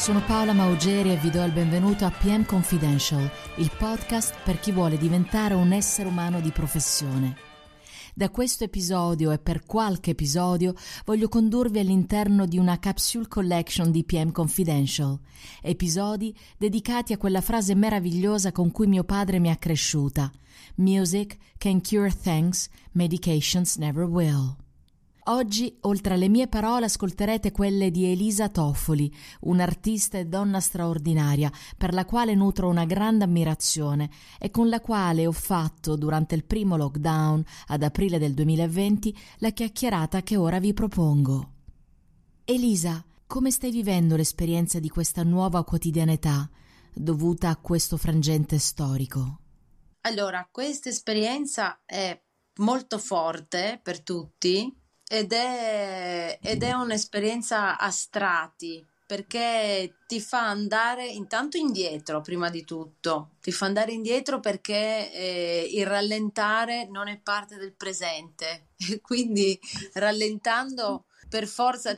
Sono Paola Maugeri e vi do il benvenuto a PM Confidential, il podcast per chi vuole diventare un essere umano di professione. Da questo episodio e per qualche episodio voglio condurvi all'interno di una capsule collection di PM Confidential, episodi dedicati a quella frase meravigliosa con cui mio padre mi ha cresciuta: Music can cure things, medications never will. Oggi, oltre alle mie parole, ascolterete quelle di Elisa Toffoli, un'artista e donna straordinaria per la quale nutro una grande ammirazione e con la quale ho fatto, durante il primo lockdown ad aprile del 2020, la chiacchierata che ora vi propongo. Elisa, come stai vivendo l'esperienza di questa nuova quotidianità dovuta a questo frangente storico? Allora, questa esperienza è molto forte per tutti. Ed è un'esperienza a strati, perché ti fa andare intanto indietro, prima di tutto. Ti fa andare indietro perché il rallentare non è parte del presente. Quindi rallentando per forza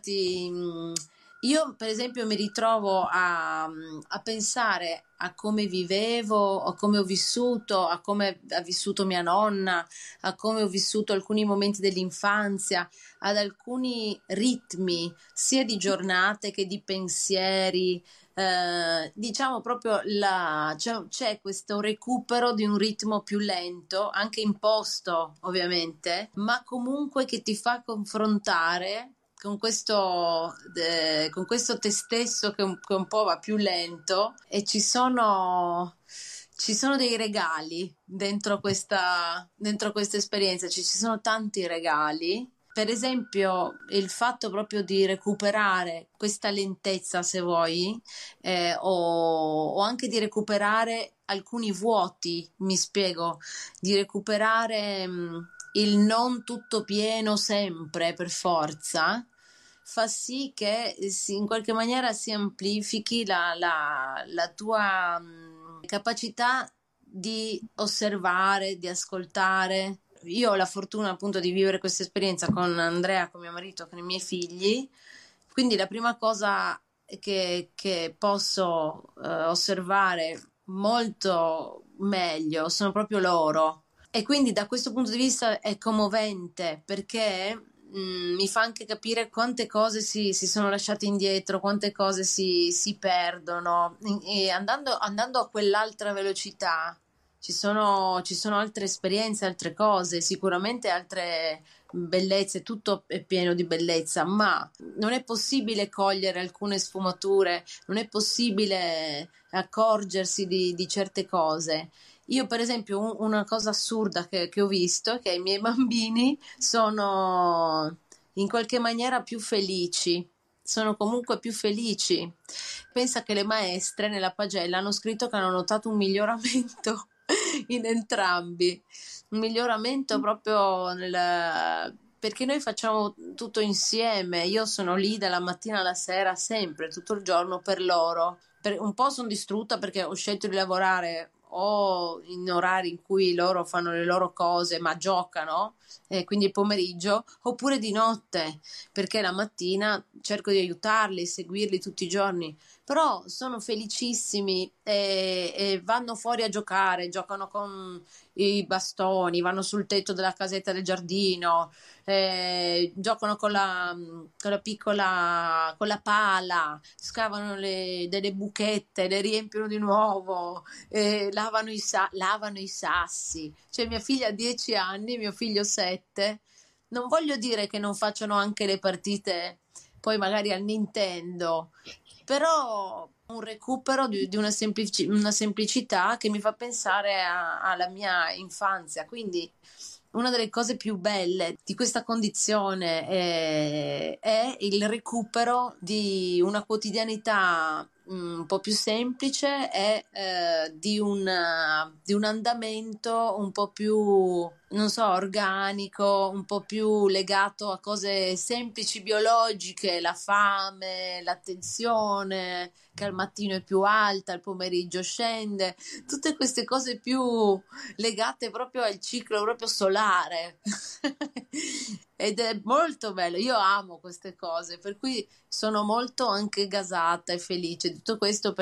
Io per esempio mi ritrovo a pensare a come vivevo, a come ho vissuto, a come ha vissuto mia nonna, a come ho vissuto alcuni momenti dell'infanzia, ad alcuni ritmi sia di giornate che di pensieri. Diciamo proprio c'è questo recupero di un ritmo più lento, anche imposto ovviamente, ma comunque che ti fa confrontare con questo te stesso che un po' va più lento, e ci sono dei regali dentro questa esperienza. Ci sono tanti regali. Per esempio, il fatto proprio di recuperare questa lentezza, se vuoi, o anche di recuperare alcuni vuoti, mi spiego, di recuperare il non tutto pieno sempre per forza, fa sì che in qualche maniera si amplifichi la tua capacità di osservare, di ascoltare. Io ho la fortuna appunto di vivere questa esperienza con Andrea, con mio marito, con i miei figli, quindi la prima cosa che posso osservare molto meglio sono proprio loro, e quindi da questo punto di vista è commovente, perché mi fa anche capire quante cose si sono lasciate indietro, quante cose si perdono, e andando a quell'altra velocità ci sono altre esperienze, altre cose, sicuramente altre bellezze. Tutto è pieno di bellezza, ma non è possibile cogliere alcune sfumature, non è possibile accorgersi di certe cose. Io per esempio una cosa assurda che ho visto è che i miei bambini sono in qualche maniera più felici, sono comunque più felici. Pensa che le maestre nella pagella hanno scritto che hanno notato un miglioramento in entrambi, un miglioramento proprio perché noi facciamo tutto insieme. Io sono lì dalla mattina alla sera, sempre, tutto il giorno per loro. Un po' sono distrutta perché ho scelto di lavorare o in orari in cui loro fanno le loro cose ma giocano, quindi il pomeriggio, oppure di notte, perché la mattina cerco di aiutarli, seguirli tutti i giorni. Però sono felicissimi e vanno fuori a giocare, giocano con i bastoni, vanno sul tetto della casetta del giardino, giocano con la pala, scavano delle buchette, le riempiono di nuovo, lavano i sassi. Cioè mia figlia ha 10 anni, mio figlio 7. Non voglio dire che non facciano anche le partite poi magari al Nintendo, però un recupero di una semplicità che mi fa pensare alla mia infanzia. Quindi una delle cose più belle di questa condizione è il recupero di una quotidianità un po' più semplice, e di un andamento un po' più, non so, organico, un po' più legato a cose semplici, biologiche: la fame, l'attenzione, che al mattino è più alta, al pomeriggio scende, tutte queste cose più legate proprio al ciclo proprio solare. ed è molto bello. Io amo queste cose, per cui sono molto anche gasata e felice di tutto questo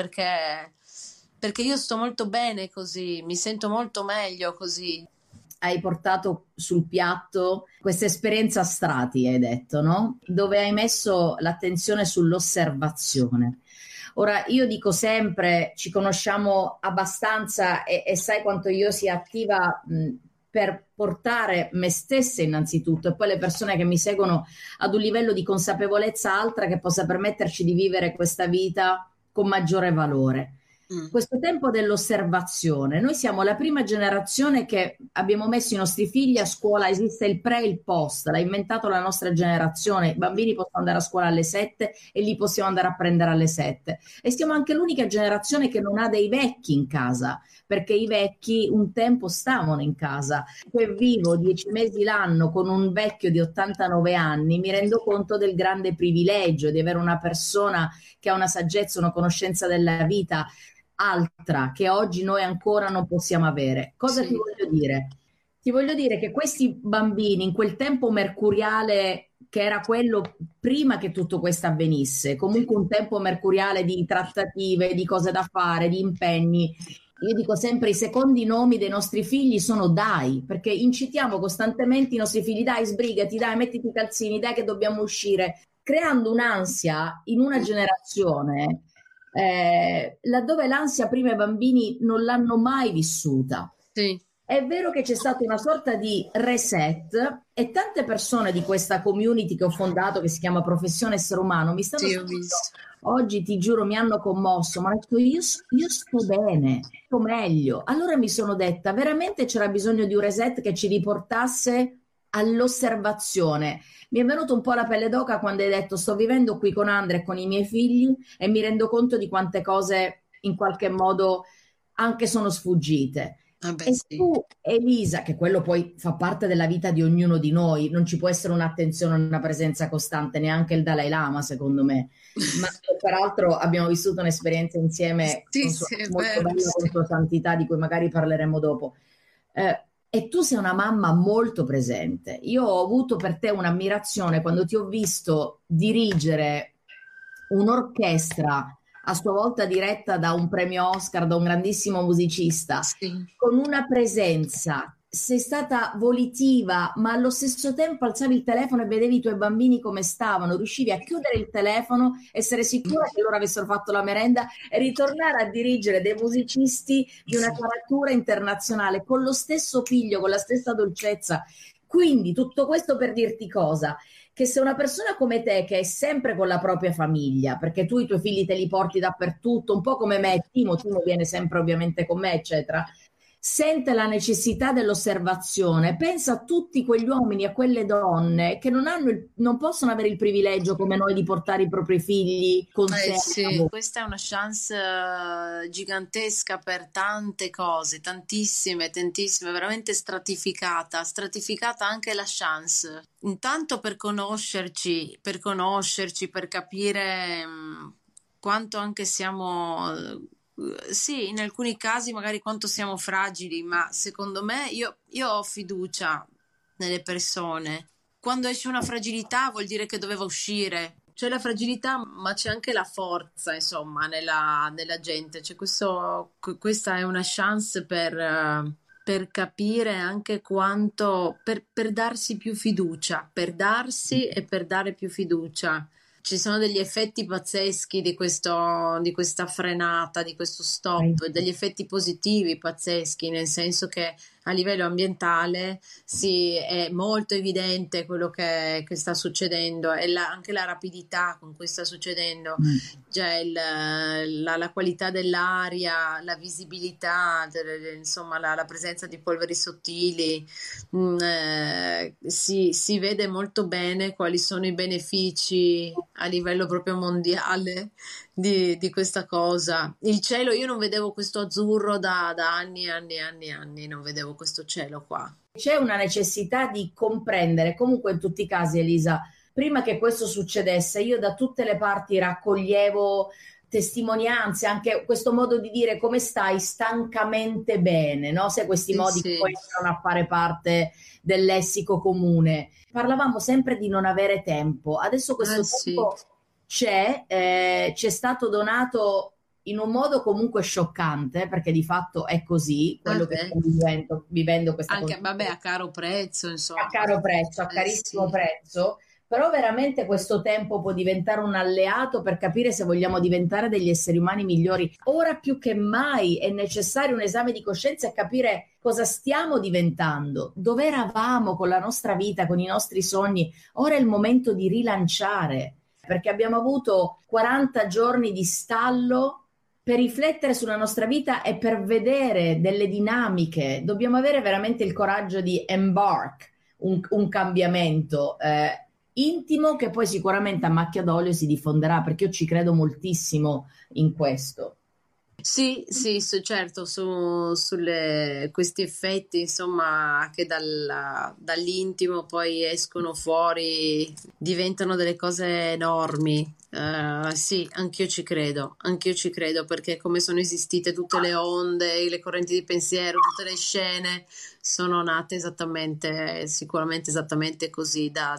perché io sto molto bene così, mi sento molto meglio così. Hai portato sul piatto questa esperienza a strati, hai detto, no? Dove hai messo l'attenzione sull'osservazione. Ora, io dico sempre, ci conosciamo abbastanza e sai quanto io sia attiva per portare me stessa innanzitutto e poi le persone che mi seguono ad un livello di consapevolezza alta che possa permetterci di vivere questa vita con maggiore valore. Questo tempo dell'osservazione, noi siamo la prima generazione che abbiamo messo i nostri figli a scuola, esiste il pre e il post, l'ha inventato la nostra generazione, i bambini possono andare a scuola alle 7 e li possiamo andare a prendere alle 7 e siamo anche l'unica generazione che non ha dei vecchi in casa, perché i vecchi un tempo stavano in casa. Se vivo 10 mesi l'anno con un vecchio di 89 anni mi rendo conto del grande privilegio di avere una persona che ha una saggezza, una conoscenza della vita altra che oggi noi ancora non possiamo avere. Cosa ti voglio dire? Ti voglio dire che questi bambini in quel tempo mercuriale che era quello prima che tutto questo avvenisse, comunque un tempo mercuriale di trattative, di cose da fare, di impegni. Io dico sempre i secondi nomi dei nostri figli sono dai, perché incitiamo costantemente i nostri figli, dai, sbrigati, dai, mettiti i calzini, dai che dobbiamo uscire, creando un'ansia in una generazione laddove l'ansia prima i bambini non l'hanno mai vissuta. Sì. È vero che c'è stata una sorta di reset e tante persone di questa community che ho fondato, che si chiama Professione Essere Umano, mi stanno scrivendo oggi, ti giuro, mi hanno commosso, ma ho detto io sto bene, sto meglio. Allora mi sono detta, veramente c'era bisogno di un reset che ci riportasse all'osservazione. Mi è venuto un po' la pelle d'oca quando hai detto sto vivendo qui con Andrea e con i miei figli e mi rendo conto di quante cose in qualche modo anche sono sfuggite. E tu, Elisa, che quello poi fa parte della vita di ognuno di noi, non ci può essere un'attenzione, una presenza costante, neanche il Dalai Lama, secondo me. Ma peraltro abbiamo vissuto un'esperienza insieme molto bella con Sua Santità, di cui magari parleremo dopo. E tu sei una mamma molto presente. Io ho avuto per te un'ammirazione quando ti ho visto dirigere un'orchestra a sua volta diretta da un premio Oscar, da un grandissimo musicista, con una presenza. Sei stata volitiva, ma allo stesso tempo alzavi il telefono e vedevi i tuoi bambini come stavano, riuscivi a chiudere il telefono, essere sicura che loro avessero fatto la merenda e ritornare a dirigere dei musicisti di una caratura internazionale con lo stesso piglio, con la stessa dolcezza. Quindi tutto questo per dirti cosa? Che se una persona come te, che è sempre con la propria famiglia, perché tu i tuoi figli te li porti dappertutto, un po' come me, Timo viene sempre ovviamente con me, eccetera, sente la necessità dell'osservazione, pensa a tutti quegli uomini, a quelle donne che non possono avere il privilegio come noi di portare i propri figli con sé. Sì, questa è una chance gigantesca per tante cose, tantissime, veramente stratificata anche la chance. Intanto per conoscerci, per capire quanto anche siamo... Sì, in alcuni casi magari quanto siamo fragili, ma secondo me io ho fiducia nelle persone. Quando esce una fragilità vuol dire che doveva uscire. C'è la fragilità, ma c'è anche la forza, insomma, nella gente. C'è questa è una chance per capire anche quanto, per darsi più fiducia, per darsi e per dare più fiducia. Ci sono degli effetti pazzeschi di questa frenata, di questo stop, degli effetti positivi pazzeschi, nel senso che a livello ambientale è molto evidente quello che sta succedendo e anche la rapidità con cui sta succedendo, cioè la qualità dell'aria, la visibilità, insomma la presenza di polveri sottili, si vede molto bene quali sono i benefici a livello proprio mondiale di questa cosa. Il cielo, io non vedevo questo azzurro da anni e anni e anni e anni, non vedevo questo cielo qua. C'è una necessità di comprendere, comunque in tutti i casi, Elisa, prima che questo succedesse, io da tutte le parti raccoglievo testimonianze, anche questo modo di dire come stai stancamente bene, no? Se questi modi che poi entrano a fare parte del lessico comune. Parlavamo sempre di non avere tempo, adesso questo tempo c'è stato donato in un modo comunque scioccante, perché di fatto è così, quello che stiamo vivendo questa anche a caro prezzo, insomma. A caro prezzo, a carissimo prezzo, però veramente questo tempo può diventare un alleato per capire se vogliamo diventare degli esseri umani migliori. Ora più che mai è necessario un esame di coscienza e capire cosa stiamo diventando, dove eravamo con la nostra vita, con i nostri sogni. Ora è il momento di rilanciare, perché abbiamo avuto 40 giorni di stallo per riflettere sulla nostra vita e per vedere delle dinamiche. Dobbiamo avere veramente il coraggio di embark un cambiamento intimo, che poi sicuramente a macchia d'olio si diffonderà, perché io ci credo moltissimo in questo. Sì, certo, questi effetti, insomma, che dall'intimo poi escono fuori, diventano delle cose enormi. Sì, anch'io ci credo, perché come sono esistite tutte le onde, le correnti di pensiero, tutte le scene, sono nate sicuramente esattamente così, da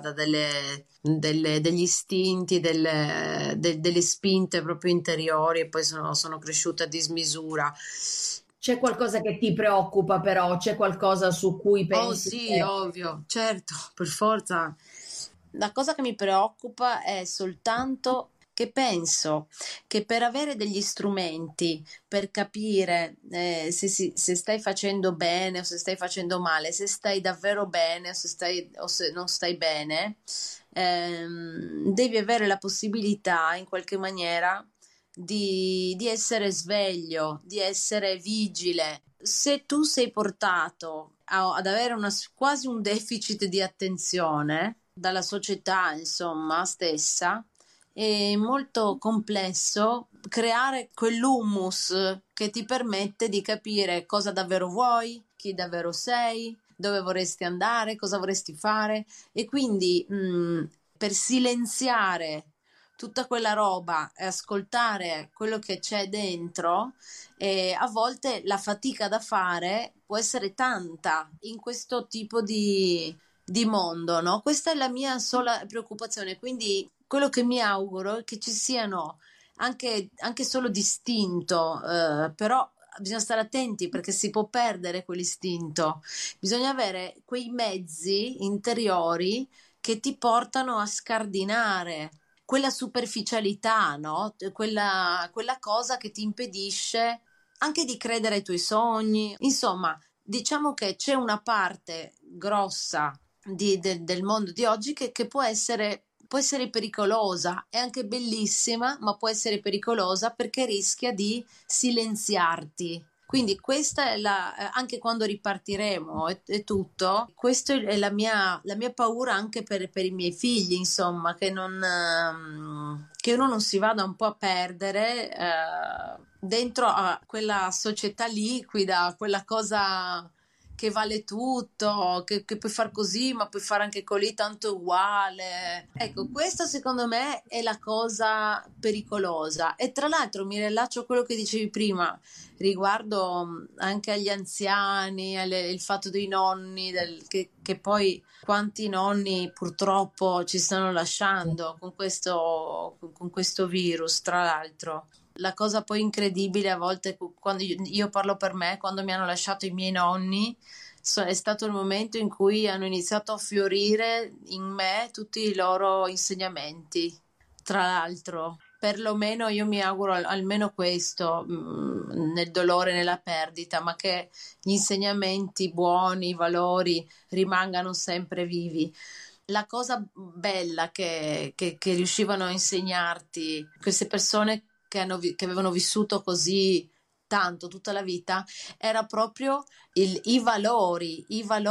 degli istinti, delle spinte proprio interiori, e poi sono cresciute a dismisura. C'è qualcosa che ti preoccupa però? C'è qualcosa su cui pensi? Oh sì, ovvio, certo, per forza. La cosa che mi preoccupa è soltanto che penso che per avere degli strumenti per capire se stai facendo bene o se stai facendo male, se stai davvero bene o se non stai bene, devi avere la possibilità in qualche maniera di essere sveglio, di essere vigile. Se tu sei portato ad avere quasi un deficit di attenzione dalla società, insomma, stessa, è molto complesso creare quell'humus che ti permette di capire cosa davvero vuoi, chi davvero sei, dove vorresti andare, cosa vorresti fare, e quindi per silenziare tutta quella roba e ascoltare quello che c'è dentro, a volte la fatica da fare può essere tanta in questo tipo di mondo, no? Questa è la mia sola preoccupazione, quindi quello che mi auguro è che ci siano anche solo d'istinto, però bisogna stare attenti perché si può perdere quell'istinto, bisogna avere quei mezzi interiori che ti portano a scardinare quella superficialità, no? Quella cosa che ti impedisce anche di credere ai tuoi sogni. Insomma, diciamo che c'è una parte grossa del mondo di oggi che può essere pericolosa, è anche bellissima, ma può essere pericolosa perché rischia di silenziarti. Quindi questa è anche quando ripartiremo e tutto, questa è la mia paura anche per i miei figli, insomma, che uno non si vada un po' a perdere dentro a quella società liquida, quella cosa che vale tutto, che puoi far così, ma puoi fare anche così, tanto è uguale. Ecco, questo secondo me è la cosa pericolosa. E tra l'altro mi rilaccio a quello che dicevi prima riguardo anche agli anziani, il fatto dei nonni, che poi quanti nonni purtroppo ci stanno lasciando con questo virus, tra l'altro. La cosa poi incredibile a volte, quando io parlo per me, quando mi hanno lasciato i miei nonni, è stato il momento in cui hanno iniziato a fiorire in me tutti i loro insegnamenti, tra l'altro. Perlomeno io mi auguro almeno questo, nel dolore, nella perdita, ma che gli insegnamenti buoni, i valori rimangano sempre vivi. La cosa bella che riuscivano a insegnarti queste persone che avevano vissuto così tanto tutta la vita era proprio i valori,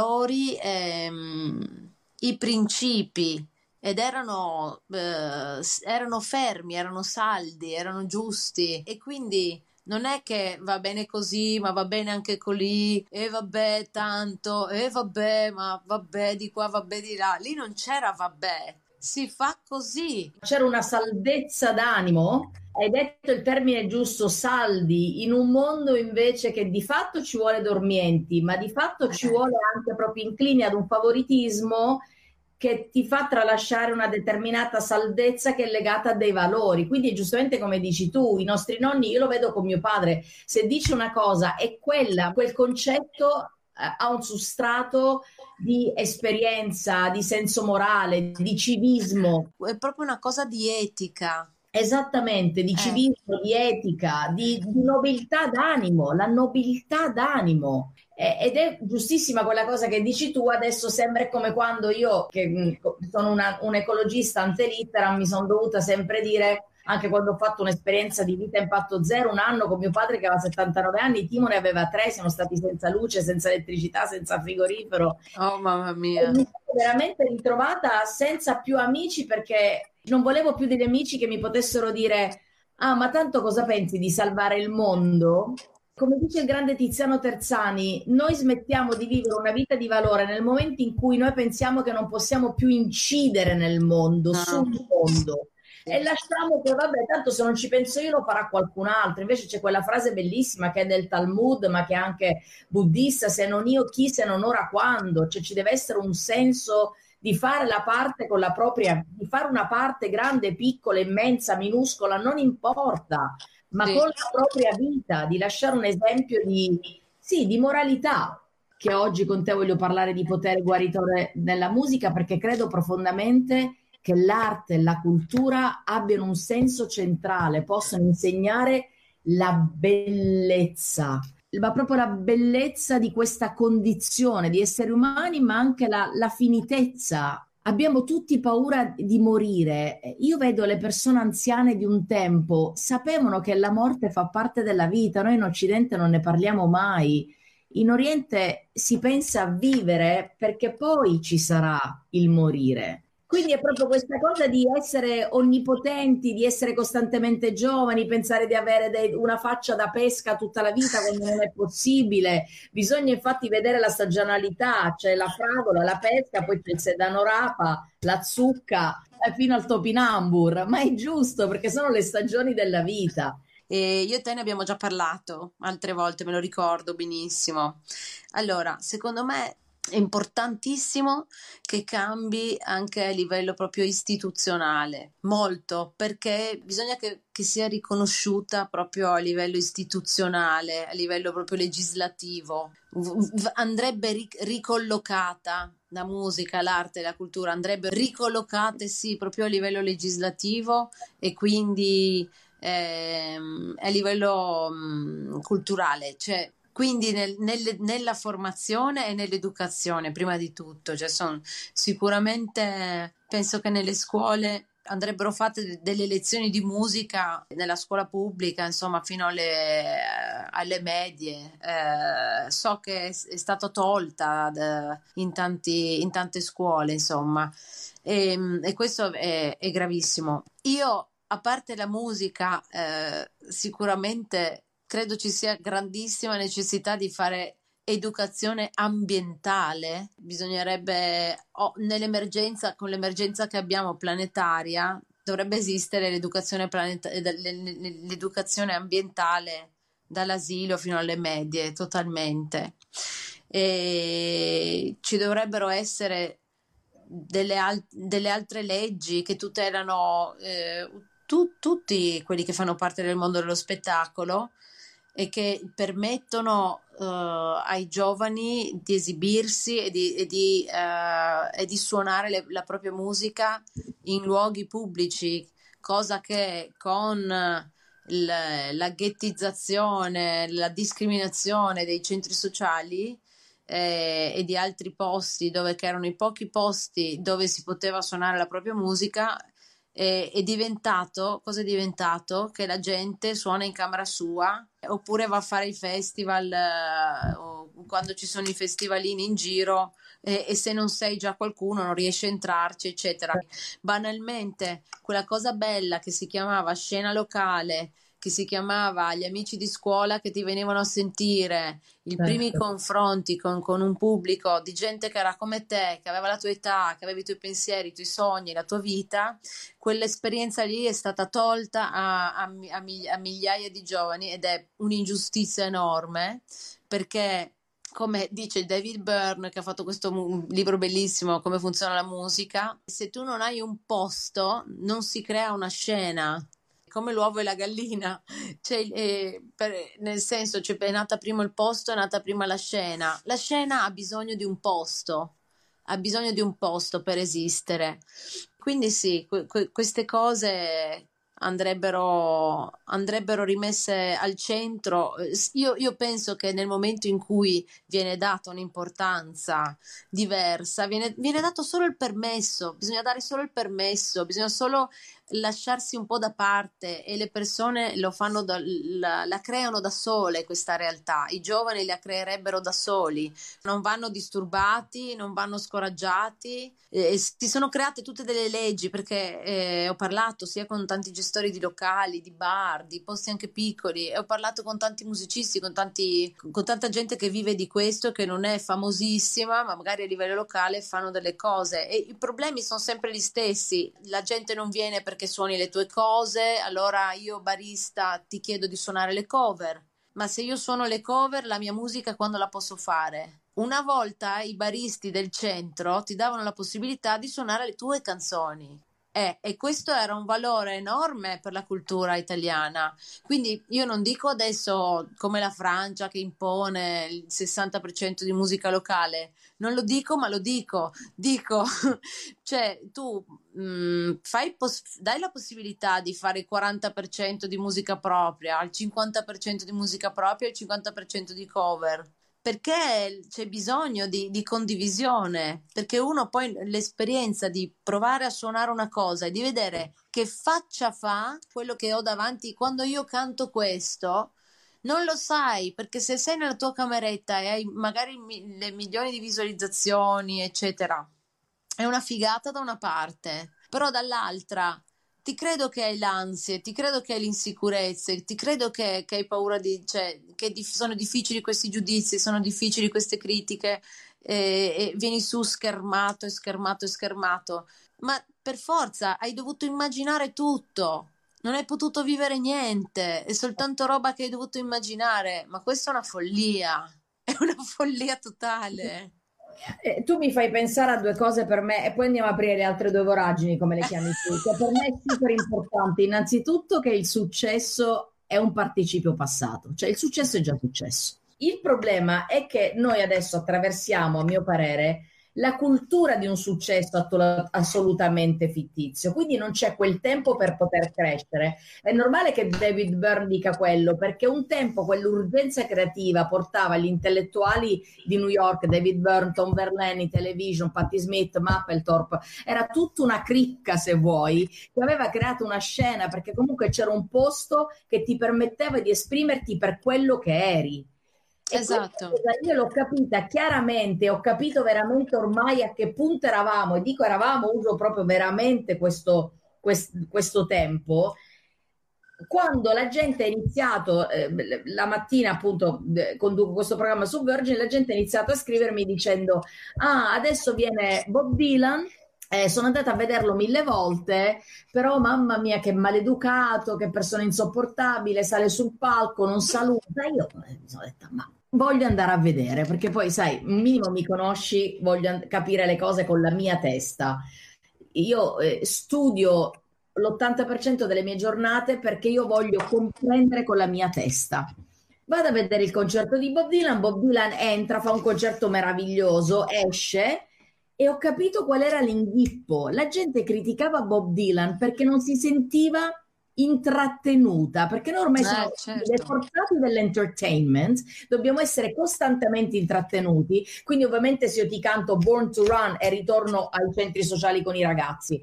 i principi, ed erano fermi, erano saldi, erano giusti, e quindi non è che va bene così, ma va bene anche così, e vabbè tanto, e vabbè, ma vabbè di qua, vabbè di là. Lì non c'era vabbè, si fa così. C'era una saldezza d'animo, hai detto il termine giusto, saldi, in un mondo invece che di fatto ci vuole dormienti, ma di fatto ci vuole anche proprio inclini ad un favoritismo che ti fa tralasciare una determinata saldezza che è legata a dei valori. Quindi è giustamente come dici tu, i nostri nonni, io lo vedo con mio padre, se dice una cosa è quella, quel concetto ha un substrato di esperienza, di senso morale, di civismo. È proprio una cosa di etica. Esattamente, di civismo, di etica, di nobiltà d'animo, la nobiltà d'animo. Ed è giustissima quella cosa che dici tu, adesso sembra come quando io, che sono un ecologista ante litteram, mi sono dovuta sempre dire, anche quando ho fatto un'esperienza di vita impatto zero, un anno con mio padre che aveva 79 anni, Timo ne aveva 3, siamo stati senza luce, senza elettricità, senza frigorifero. Oh mamma mia. E mi sono veramente ritrovata senza più amici perché non volevo più degli amici che mi potessero dire ah, ma tanto cosa pensi di salvare il mondo? Come dice il grande Tiziano Terzani, noi smettiamo di vivere una vita di valore nel momento in cui noi pensiamo che non possiamo più incidere nel mondo, sul mondo. E lasciamo che, vabbè, tanto se non ci penso io lo farà qualcun altro. Invece c'è quella frase bellissima che è del Talmud, ma che è anche buddista, se non io chi, se non ora quando. Cioè ci deve essere un senso di fare la parte con la propria, di fare una parte grande, piccola, immensa, minuscola, non importa, ma con la propria vita, di lasciare un esempio di moralità, che oggi con te voglio parlare di potere guaritore nella musica, perché credo profondamente che l'arte e la cultura abbiano un senso centrale, possano insegnare la bellezza, ma proprio la bellezza di questa condizione di esseri umani, ma anche la finitezza. Abbiamo tutti paura di morire. Io vedo le persone anziane di un tempo, sapevano che la morte fa parte della vita, noi in Occidente non ne parliamo mai. In Oriente si pensa a vivere perché poi ci sarà il morire. Quindi è proprio questa cosa di essere onnipotenti, di essere costantemente giovani, pensare di avere una faccia da pesca tutta la vita quando non è possibile. Bisogna infatti vedere la stagionalità, c'è la fragola, la pesca, poi c'è il sedano rapa, la zucca, fino al topinambur. Ma è giusto perché sono le stagioni della vita. E io e te ne abbiamo già parlato altre volte, me lo ricordo benissimo. Allora, secondo me è importantissimo che cambi anche a livello proprio istituzionale, molto, perché bisogna che sia riconosciuta proprio a livello istituzionale, a livello proprio legislativo. Andrebbe ricollocata la musica, l'arte, la cultura, andrebbero ricollocate sì proprio a livello legislativo e quindi a livello culturale, cioè quindi nella formazione e nell'educazione prima di tutto, cioè sicuramente penso che nelle scuole andrebbero fatte delle lezioni di musica nella scuola pubblica, insomma fino alle medie. So che è stata tolta in tante scuole, insomma, e questo è gravissimo. Io, a parte la musica, sicuramente credo ci sia grandissima necessità di fare educazione ambientale. Bisognerebbe, nell'emergenza, con l'emergenza che abbiamo planetaria, dovrebbe esistere l'educazione ambientale dall'asilo fino alle medie, totalmente. E ci dovrebbero essere delle altre leggi che tutelano tutti quelli che fanno parte del mondo dello spettacolo e che permettono ai giovani di esibirsi e di suonare la propria musica in luoghi pubblici, cosa che con la ghettizzazione, la discriminazione dei centri sociali e di altri posti che erano i pochi posti dove si poteva suonare la propria musica, è diventato, cosa è diventato? Che la gente suona in camera sua oppure va a fare i festival o quando ci sono i festivalini in giro e se non sei già qualcuno non riesci a entrarci, eccetera. Banalmente quella cosa bella che si chiamava scena locale, che si chiamava Gli amici di scuola che ti venivano a sentire, i primi confronti con un pubblico di gente che era come te, che aveva la tua età, che aveva i tuoi pensieri, i tuoi sogni, la tua vita, quell'esperienza lì è stata tolta a migliaia di giovani ed è un'ingiustizia enorme, perché come dice David Byrne, che ha fatto questo libro bellissimo, Come funziona la musica, se tu non hai un posto non si crea una scena, come l'uovo e la gallina, cioè, nel senso, cioè, è nata prima il posto, è nata prima la scena ha bisogno di un posto, ha bisogno di un posto per esistere, quindi sì, queste cose andrebbero rimesse al centro. Io penso che nel momento in cui viene data un'importanza diversa, viene dato solo il permesso, bisogna dare solo il permesso, bisogna solo lasciarsi un po' da parte, e le persone lo fanno la creano da sole questa realtà, i giovani la creerebbero da soli, non vanno disturbati, non vanno scoraggiati, si sono create tutte delle leggi, perché ho parlato sia con tanti gestori di locali, di bar, di posti anche piccoli, e ho parlato con tanti musicisti, con tanta gente che vive di questo, che non è famosissima, ma magari a livello locale fanno delle cose, e i problemi sono sempre gli stessi: la gente non viene perché suoni le tue cose, allora io barista ti chiedo di suonare le cover, ma se io suono le cover, la mia musica quando la posso fare? Una volta i baristi del centro ti davano la possibilità di suonare le tue canzoni. E questo era un valore enorme per la cultura italiana. Quindi io non dico adesso come la Francia che impone il 60% di musica locale, non lo dico, ma lo dico, cioè tu dai la possibilità di fare il 40% di musica propria, il 50% di musica propria e il 50% di cover, perché c'è bisogno di condivisione, perché uno poi l'esperienza di provare a suonare una cosa e di vedere che faccia fa quello che ho davanti quando io canto questo, non lo sai, perché se sei nella tua cameretta e hai magari le milioni di visualizzazioni, eccetera, è una figata da una parte, però dall'altra ti credo che hai l'ansia, ti credo che hai l'insicurezza, ti credo che hai paura sono difficili questi giudizi, sono difficili queste critiche, e vieni su schermato, ma per forza hai dovuto immaginare tutto, non hai potuto vivere niente, è soltanto roba che hai dovuto immaginare, ma questa è una follia, è una follia totale. Tu mi fai pensare a due cose per me, e poi andiamo a aprire le altre due voragini, come le chiami tu, che per me è super importante. Innanzitutto che il successo è un participio passato, cioè il successo è già successo. Il problema è che noi adesso attraversiamo, a mio parere, la cultura di un successo assolutamente fittizio, quindi non c'è quel tempo per poter crescere. È normale che David Byrne dica quello, perché un tempo quell'urgenza creativa portava gli intellettuali di New York, David Byrne, Tom Verlaine, Television, Patti Smith, Mapplethorpe, era tutta una cricca, se vuoi, che aveva creato una scena, perché comunque c'era un posto che ti permetteva di esprimerti per quello che eri. Esatto. Io l'ho capita chiaramente, ho capito veramente ormai a che punto eravamo, e dico eravamo, uso proprio veramente questo tempo, quando la gente ha iniziato, la mattina appunto conduco questo programma su Virgin, la gente ha iniziato a scrivermi dicendo: ah, adesso viene Bob Dylan, sono andata a vederlo 1000 volte, però mamma mia che maleducato, che persona insopportabile, sale sul palco, non saluta. Io mi sono detta, ma voglio andare a vedere, perché poi sai, un minimo mi conosci, voglio capire le cose con la mia testa. Io studio l'80% delle mie giornate perché io voglio comprendere con la mia testa. Vado a vedere il concerto di Bob Dylan entra, fa un concerto meraviglioso, esce, e ho capito qual era l'inghippo. La gente criticava Bob Dylan perché non si sentiva intrattenuta, perché noi ormai siamo dei forzati dell'entertainment, dobbiamo essere costantemente intrattenuti, quindi ovviamente se io ti canto Born to Run e ritorno ai centri sociali con i ragazzi,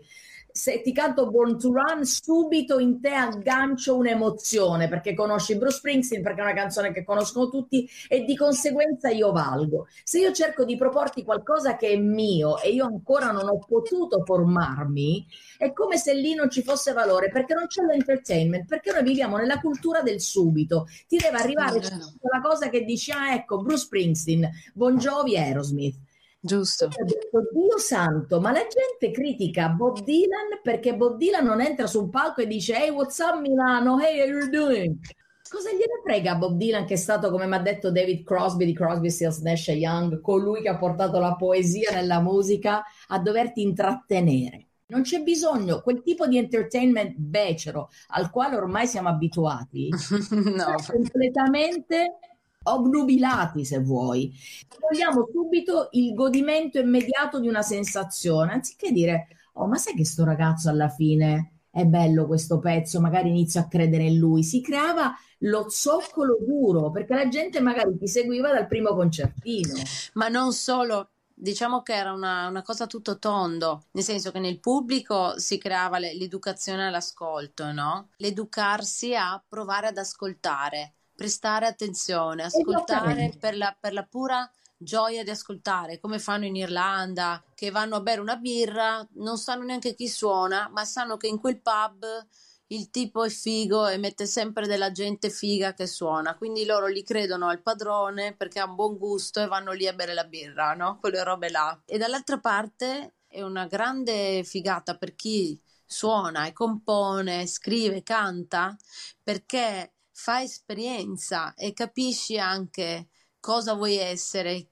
se ti canto Born to Run, subito in te aggancio un'emozione, perché conosci Bruce Springsteen, perché è una canzone che conoscono tutti e di conseguenza io valgo. Se io cerco di proporti qualcosa che è mio e io ancora non ho potuto formarmi, è come se lì non ci fosse valore, perché non c'è l'entertainment, perché noi viviamo nella cultura del subito. Ti deve arrivare la cosa che dici, ah ecco, Bruce Springsteen, Bon Jovi, Aerosmith. Giusto. Ho detto, Dio santo, ma la gente critica Bob Dylan perché Bob Dylan non entra sul palco e dice hey, what's up Milano, hey, how you doing? Cosa gliene frega a Bob Dylan, che è stato, come mi ha detto David Crosby di Crosby, Stills, Nash e Young, colui che ha portato la poesia nella musica, a doverti intrattenere? Non c'è bisogno, quel tipo di entertainment becero al quale ormai siamo abituati, no. completamente obnubilati, se vuoi. Vogliamo subito il godimento immediato di una sensazione, anziché dire, oh, ma sai che sto ragazzo alla fine è bello questo pezzo, magari inizio a credere in lui. Si creava lo zoccolo duro, perché la gente magari ti seguiva dal primo concertino. Ma non solo. Diciamo che era una cosa tutto tondo, nel senso che nel pubblico si creava l'educazione all'ascolto, no? L'educarsi a provare ad ascoltare, prestare attenzione, ascoltare per la pura gioia di ascoltare, come fanno in Irlanda, che vanno a bere una birra, non sanno neanche chi suona, ma sanno che in quel pub il tipo è figo e mette sempre della gente figa che suona, quindi loro li credono al padrone perché ha un buon gusto e vanno lì a bere la birra, no? Quelle robe là. E dall'altra parte è una grande figata per chi suona e compone, scrive, canta, perché fa esperienza e capisci anche cosa vuoi essere,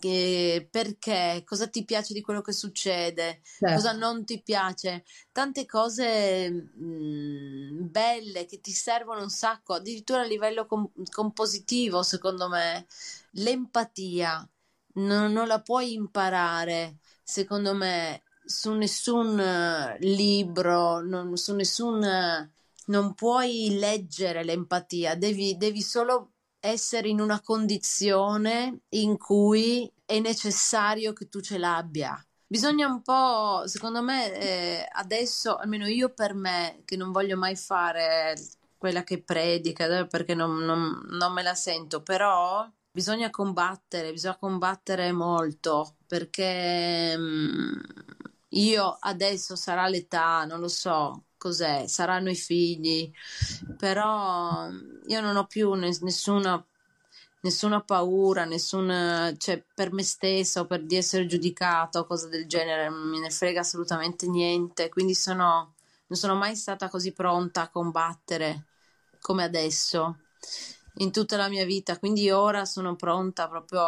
perché, cosa ti piace di quello che succede, cosa non ti piace, tante cose belle che ti servono un sacco, addirittura a livello compositivo, secondo me. L'empatia non la puoi imparare, secondo me, su nessun libro, su nessun... non puoi leggere l'empatia, devi solo essere in una condizione in cui è necessario che tu ce l'abbia. Bisogna un po', secondo me, adesso, almeno io per me, che non voglio mai fare quella che predica, perché non me la sento, però bisogna combattere molto, perché io adesso sarà l'età, non lo so cos'è, saranno i figli, però io non ho più nessuna paura, cioè per me stessa o di essere giudicata o cose del genere, non me ne frega assolutamente niente, quindi non sono mai stata così pronta a combattere come adesso in tutta la mia vita, quindi ora sono pronta proprio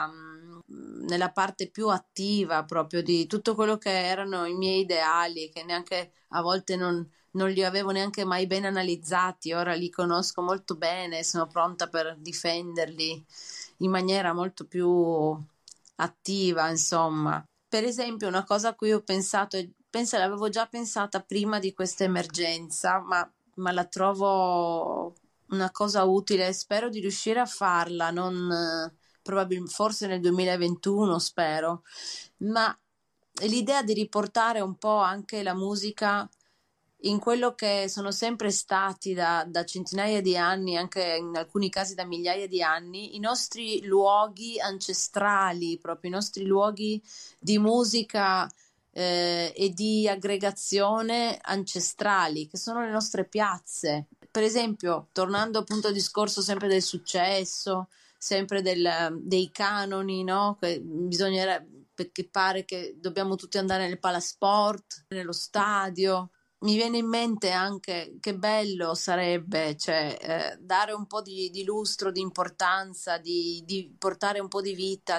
nella parte più attiva proprio di tutto quello che erano i miei ideali, che neanche a volte non li avevo neanche mai ben analizzati, ora li conosco molto bene, sono pronta per difenderli in maniera molto più attiva, insomma. Per esempio, una cosa a cui ho pensato, penso l'avevo già pensata prima di questa emergenza, ma la trovo una cosa utile, spero di riuscire a farla, non probabilmente forse nel 2021, spero, ma l'idea di riportare un po' anche la musica in quello che sono sempre stati da centinaia di anni, anche in alcuni casi da migliaia di anni, i nostri luoghi ancestrali, proprio i nostri luoghi di musica e di aggregazione ancestrali, che sono le nostre piazze. Per esempio, tornando appunto al discorso sempre del successo, sempre dei canoni, no? Perché pare che dobbiamo tutti andare nel palasport, nello stadio. Mi viene in mente anche che bello sarebbe, cioè, dare un po' di lustro, di importanza, di portare un po' di vita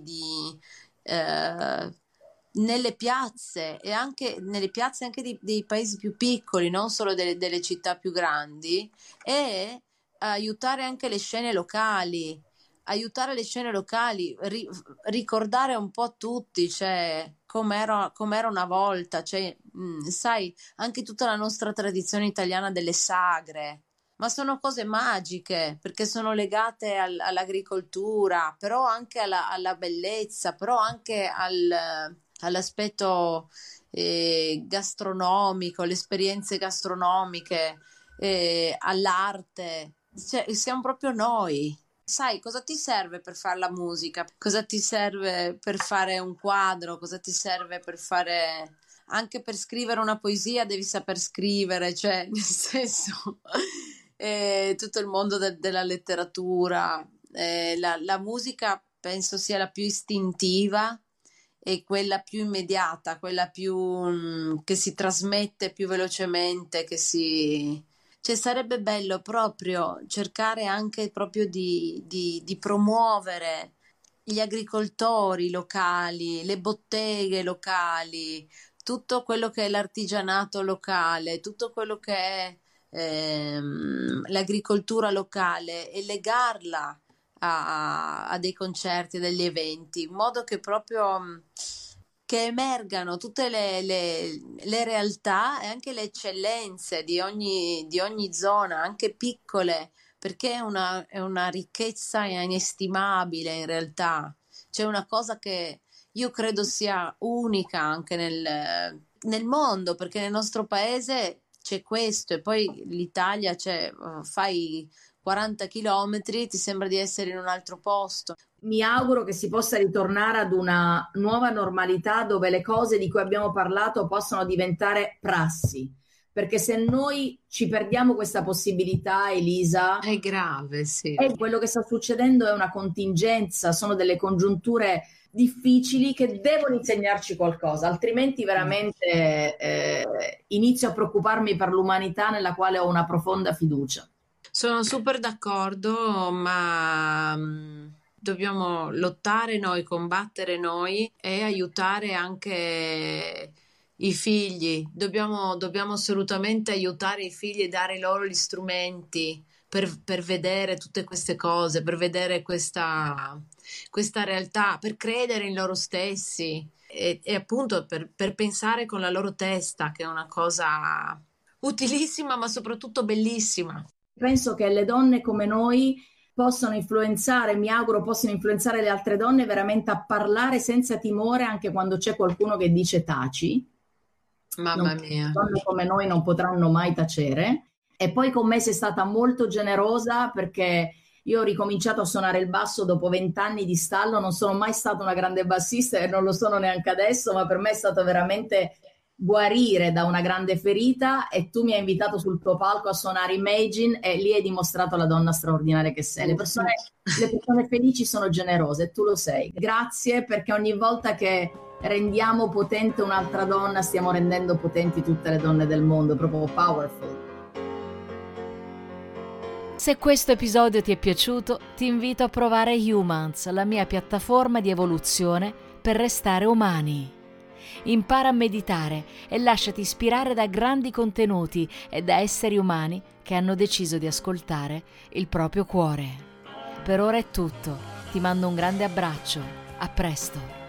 nelle piazze e anche nelle piazze anche dei paesi più piccoli, non solo delle città più grandi, e aiutare anche le scene locali. Aiutare le scene locali, ricordare un po' tutti, cioè com'era una volta, cioè, sai, anche tutta la nostra tradizione italiana delle sagre, ma sono cose magiche perché sono legate all'agricoltura, però anche alla bellezza, però anche all'aspetto gastronomico, le esperienze gastronomiche, all'arte, cioè, siamo proprio noi. Sai, cosa ti serve per fare la musica? Cosa ti serve per fare un quadro? Cosa ti serve per fare... Anche per scrivere una poesia devi saper scrivere, cioè, nel senso, tutto il mondo della letteratura, la musica penso sia la più istintiva e quella più immediata, quella più che si trasmette più velocemente, cioè sarebbe bello proprio cercare anche proprio di promuovere gli agricoltori locali, le botteghe locali, tutto quello che è l'artigianato locale, tutto quello che è l'agricoltura locale e legarla a dei concerti, a degli eventi, in modo che proprio che emergano tutte le realtà e anche le eccellenze di ogni zona, anche piccole, perché è una ricchezza inestimabile in realtà. C'è una cosa che io credo sia unica anche nel mondo, perché nel nostro paese c'è questo e poi l'Italia, c'è, fai 40 chilometri, ti sembra di essere in un altro posto. Mi auguro che si possa ritornare ad una nuova normalità dove le cose di cui abbiamo parlato possano diventare prassi, perché se noi ci perdiamo questa possibilità, Elisa, è grave, sì. E quello che sta succedendo è una contingenza, sono delle congiunture difficili che devono insegnarci qualcosa, altrimenti veramente inizio a preoccuparmi per l'umanità nella quale ho una profonda fiducia. Sono super d'accordo, ma dobbiamo lottare noi, combattere noi e aiutare anche i figli. Dobbiamo assolutamente aiutare i figli e dare loro gli strumenti per vedere tutte queste cose, per vedere questa realtà, per credere in loro stessi e appunto per pensare con la loro testa, che è una cosa utilissima ma soprattutto bellissima. Penso che le donne come noi possono influenzare, mi auguro possano influenzare le altre donne veramente a parlare senza timore anche quando c'è qualcuno che dice taci. Mamma mia. Donne come noi non potranno mai tacere. E poi con me sei stata molto generosa, perché io ho ricominciato a suonare il basso dopo 20 anni di stallo, non sono mai stata una grande bassista e non lo sono neanche adesso, ma per me è stato veramente guarire da una grande ferita, e tu mi hai invitato sul tuo palco a suonare Imagine e lì hai dimostrato la donna straordinaria che sei. Le persone felici sono generose, tu lo sei. Grazie, perché ogni volta che rendiamo potente un'altra donna stiamo rendendo potenti tutte le donne del mondo, proprio powerful. Se questo episodio ti è piaciuto, ti invito a provare Humans, la mia piattaforma di evoluzione per restare umani. Impara a meditare e lasciati ispirare da grandi contenuti e da esseri umani che hanno deciso di ascoltare il proprio cuore. Per ora è tutto, ti mando un grande abbraccio, a presto.